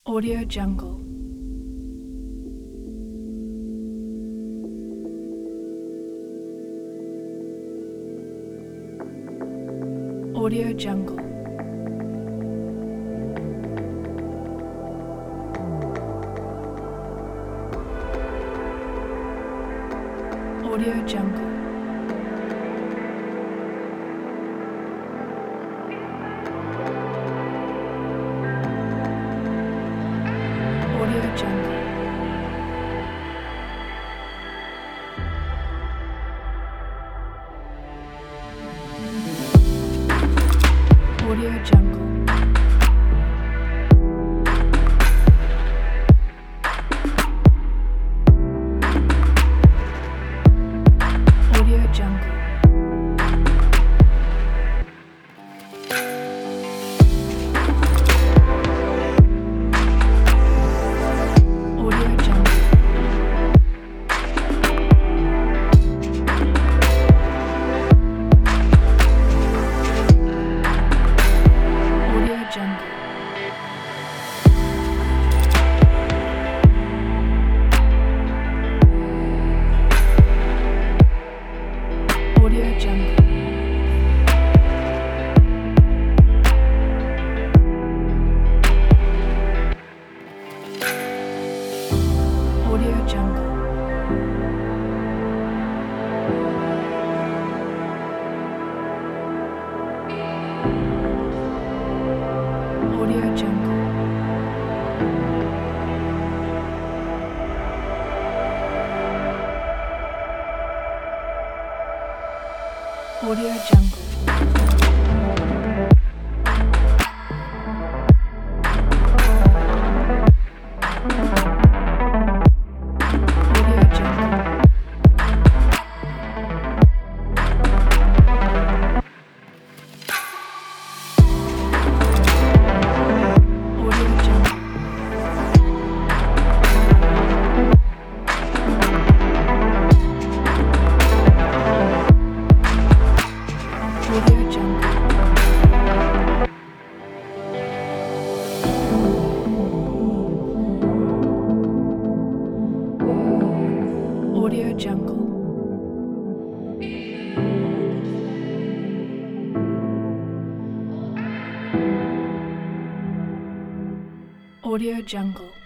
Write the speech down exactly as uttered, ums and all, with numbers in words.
Audio Jungle. Audio Jungle. Audio Jungle. Audio Jungle. Audio Jungle. Audio Jungle. Audio Jungle. Audio Jungle. Audio Jungle. Audio Jungle. Audio Jungle. Audio Jungle. Audio Jungle. Audio Jungle. Audio Jungle. Audio Jungle. Audio Jungle.